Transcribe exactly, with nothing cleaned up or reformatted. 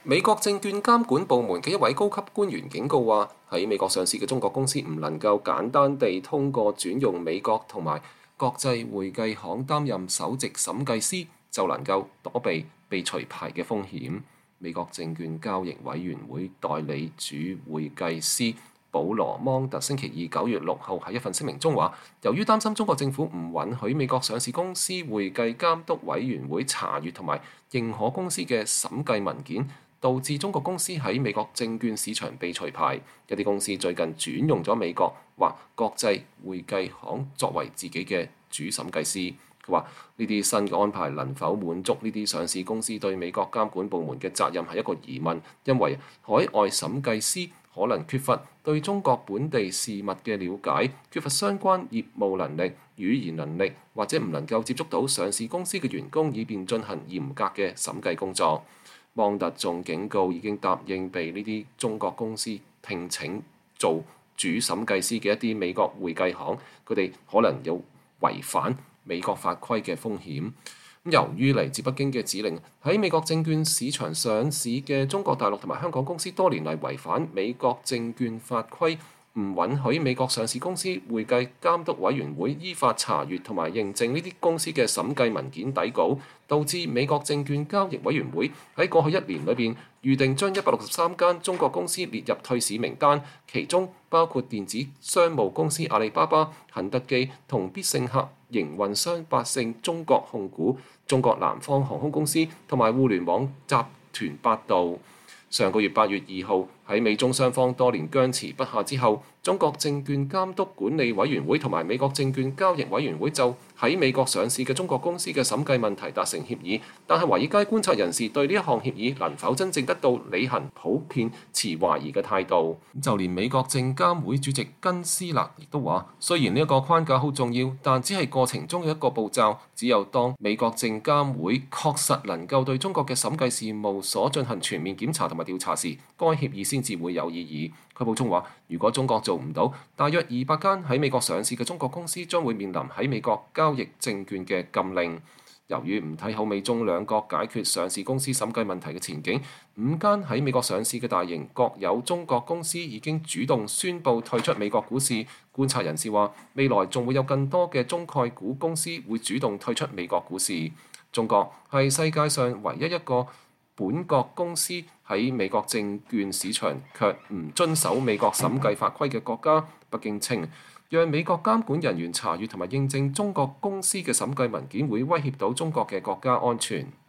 美國證券監管部門嘅一位高級官員警告話，喺美國上市嘅中國公司唔能夠簡單地通過轉用美國同埋國際會計行擔任首席審計師，就能夠躲避被除牌嘅風險。美國證券交易委員會代理主會計師保羅芒特星期二九月六號喺一份聲明中話，由於擔心中國政府唔允許美國上市公司會計監督委員會查閱同埋認可公司嘅審計文件，導致中國公司喺美國證券市場被除牌。一啲公司最近轉用咗美國或國際會計行作為自己嘅主審計師。佢話呢啲新嘅安排能否滿足呢啲上市公司對美國監管部門嘅責任係一個疑問，因為海外審計師可能缺乏對中國本地事物嘅了解，缺乏相關業務能力、語言能力，或者唔能夠接觸到上市公司嘅員工，以便進行嚴格嘅審計工作。芒特仲警告已經答應被呢啲中國公司聘請做主審計師嘅一啲美國會計行，佢哋可能有違反美國法規嘅風險。由於嚟自北京嘅指令，喺美國證券市場上市嘅中國大陸同埋香港公司多年嚟違反美國證券法規，唔允許美國上市公司會計監督委員會依法查閱同埋認證呢啲公司嘅審計文件底稿，導致美國證券交易委員會喺過去一年裏邊預定將一百六十三間中國公司列入退市名單，其中包括電子商務公司阿里巴巴、肯德基同必勝客營運商百勝中國控股、中國南方航空公司同埋互聯網集團百度。上個月八月二號，喺美中雙方多年僵持不下之後，中國證券監督管理委員會同埋美國證券交易委員會就喺美國上市嘅中國公司嘅審計問題達成協議，但係華爾街觀察人士對呢一項協議能否真正得到履行，普遍持懷疑嘅態度。就連美國證監會主席根斯勒亦都話，雖然呢一個框架好重要，但只係過程中嘅一個步驟，只有當美國證監會確實能夠對中國嘅審計事務所進行全面檢查同埋調查時，該協議先至會有意義。佢補充話，如果中國做唔到，大約二百間喺美國上市嘅中國公司將會面臨喺美國交易證券嘅禁令。由於唔睇好美中兩國解決上市公司審計問題嘅前景，五間喺美國上市嘅大型國有中國公司已經主動宣布退出美國股市。觀察人士話，未來仲會有更多嘅中概股公司會主動退出美國股市。中國係世界上唯一一個本國公司喺美國證券市場卻唔遵守美國審計法規嘅國家。北京稱，讓美國監管人員查閱同埋認證中國公司嘅審計文件會威脅到中國嘅國家安全。